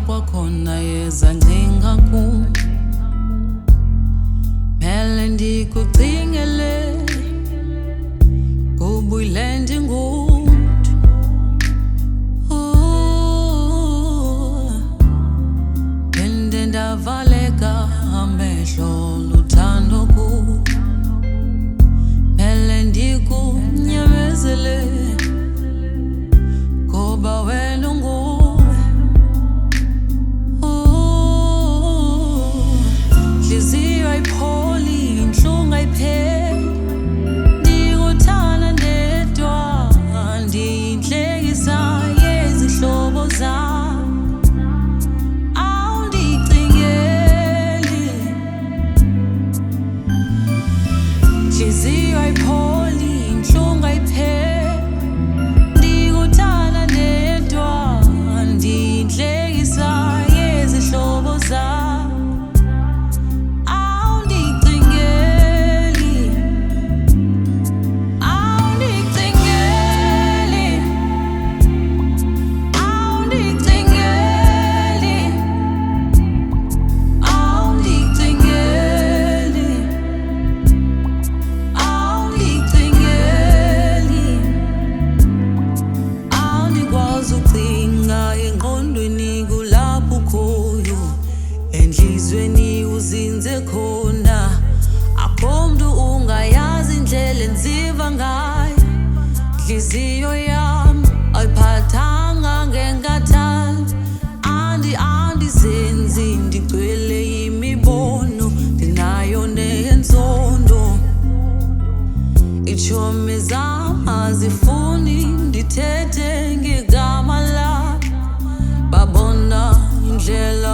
kwakhona yeza ncingaku mele ndikucingele kubuyile ndingumuntu phinde ndavaleka amehlo luthando ku mele ndikunyamezele ngoba wena unguwe nhliziyo ayipholi inhlungu ayipheli ndikuthanda ndedwa ndiyinhlekisa yezihlobo zami awundicingeli nhliziyo ayipholi inhlungu ayipheli ndikuthanda ndedwa ndiyinhlekisa yezihlobo zami enhlizweni uzinze khona akho mntu ungayazi indlela enziva ngayo nhliziyo yami ayiphathanga ngenkathalo andizenzi ndigcwele imibono ndinayo neyentsondo itshomi zam azifuni ndithethe ngegama lakho babona indlela